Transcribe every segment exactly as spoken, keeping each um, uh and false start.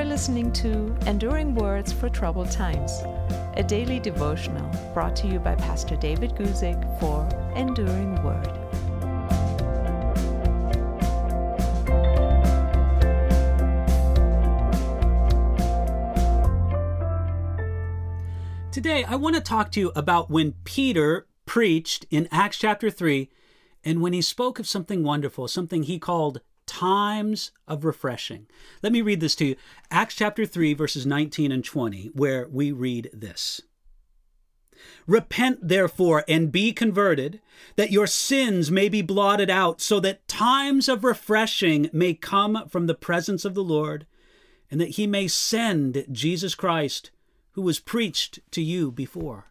listening to Enduring Words for Troubled Times, a daily devotional brought to you by Pastor David Guzik for Enduring Word. Today, I want to talk to you about when Peter preached in Acts chapter three, and when he spoke of something wonderful, something he called times of refreshing. Let me read this to you. Acts chapter three, verses nineteen and twenty, where we read this. Repent, therefore, and be converted, that your sins may be blotted out, so that times of refreshing may come from the presence of the Lord, and that he may send Jesus Christ, who was preached to you before.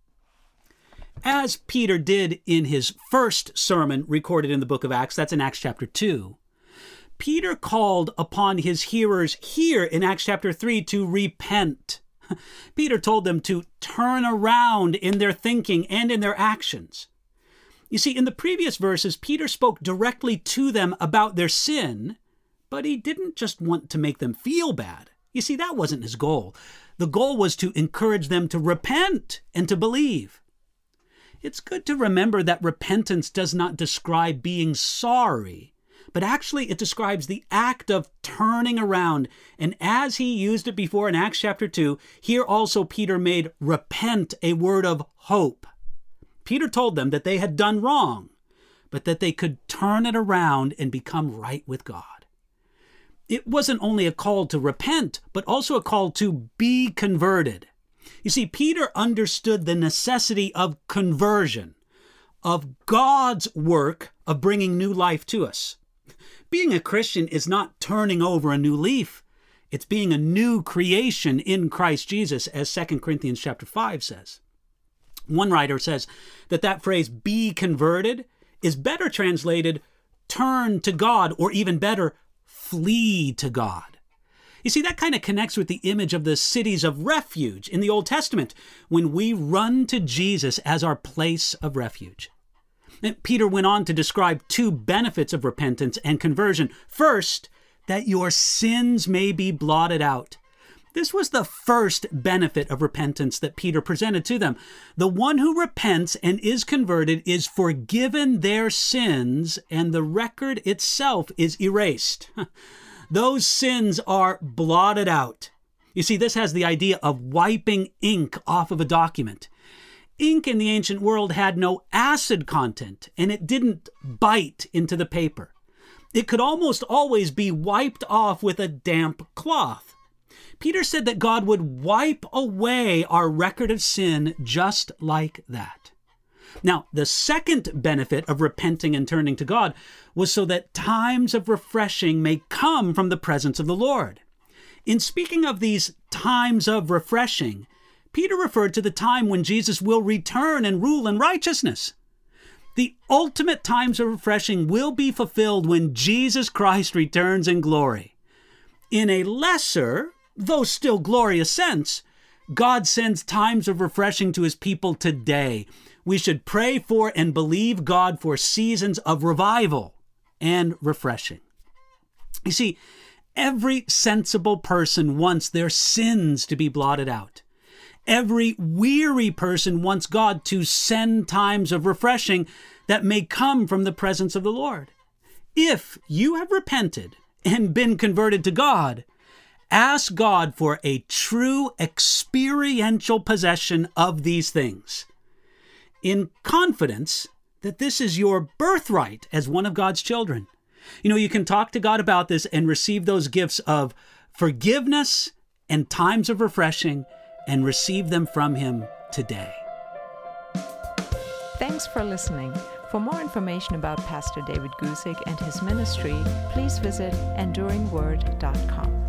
As Peter did in his first sermon recorded in the book of Acts, that's in Acts chapter two, Peter called upon his hearers here in Acts chapter three to repent. Peter told them to turn around in their thinking and in their actions. You see, in the previous verses, Peter spoke directly to them about their sin, but he didn't just want to make them feel bad. You see, that wasn't his goal. The goal was to encourage them to repent and to believe. It's good to remember that repentance does not describe being sorry, but actually it describes the act of turning around. And as he used it before in Acts chapter two, here also Peter made repent a word of hope. Peter told them that they had done wrong, but that they could turn it around and become right with God. It wasn't only a call to repent, but also a call to be converted. You see, Peter understood the necessity of conversion, of God's work of bringing new life to us. Being a Christian is not turning over a new leaf. It's being a new creation in Christ Jesus, as Second Corinthians chapter five says. One writer says that that phrase, be converted, is better translated, turn to God, or even better, flee to God. You see, that kind of connects with the image of the cities of refuge in the Old Testament, when we run to Jesus as our place of refuge. And Peter went on to describe two benefits of repentance and conversion. First, that your sins may be blotted out. This was the first benefit of repentance that Peter presented to them. The one who repents and is converted is forgiven their sins, and the record itself is erased. Those sins are blotted out. You see, this has the idea of wiping ink off of a document. Ink in the ancient world had no acid content, and it didn't bite into the paper. It could almost always be wiped off with a damp cloth. Peter said that God would wipe away our record of sin just like that. Now, the second benefit of repenting and turning to God was so that times of refreshing may come from the presence of the Lord. In speaking of these times of refreshing, Peter referred to the time when Jesus will return and rule in righteousness. The ultimate times of refreshing will be fulfilled when Jesus Christ returns in glory. In a lesser, though still glorious sense, God sends times of refreshing to his people today. We should pray for and believe God for seasons of revival and refreshing. You see, every sensible person wants their sins to be blotted out. Every weary person wants God to send times of refreshing that may come from the presence of the Lord. If you have repented and been converted to God, ask God for a true experiential possession of these things, in confidence that this is your birthright as one of God's children. You know, you can talk to God about this and receive those gifts of forgiveness and times of refreshing and receive them from him today. Thanks for listening. For more information about Pastor David Guzik and his ministry, please visit enduring word dot com.